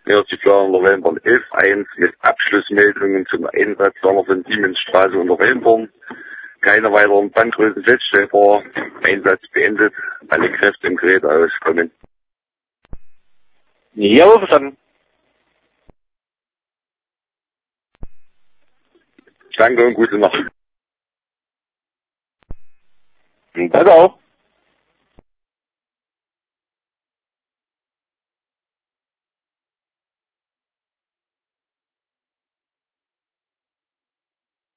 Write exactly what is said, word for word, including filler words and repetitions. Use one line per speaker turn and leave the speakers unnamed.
vierundvierzig November elf eins mit Abschlussmeldungen zum Einsatz von Siemensstraße unter Wellenborn. Keine weiteren Bandgrößen feststellbar. Einsatz beendet. Alle Kräfte im Gerät auskommen.
Jawohl, verstanden.
Danke und gute Nacht.
Danke auch.